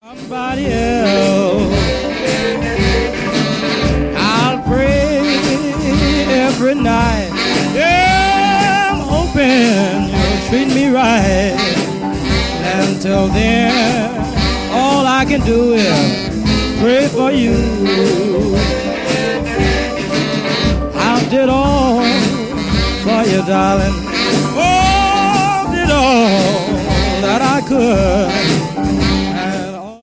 Somebody else. I'll pray every night. Yeah, I'm hoping you'll treat me right. Until then, all I can do is pray for you. I did all for you, darling. Oh, did all that I could.